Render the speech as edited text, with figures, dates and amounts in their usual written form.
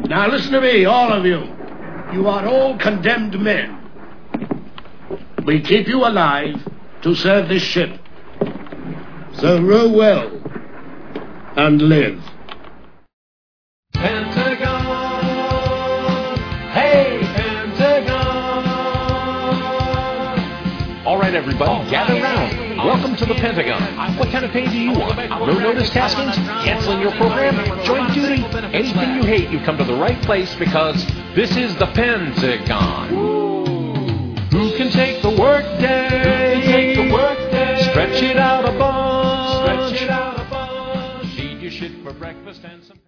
Now listen to me, all of you. You are all condemned men. We keep you alive to serve this ship. So row well and live. Pentagon. Hey, Pentagon. All right, everybody, gather round. Welcome to the Pentagon. What kind of pay do you want? No notice taskings? Canceling your program? Joint duty? Anything you hate, you come to the right place because this is the Pentagon. Who can take the work day? Stretch it out a bunch. Feed your shit for breakfast and some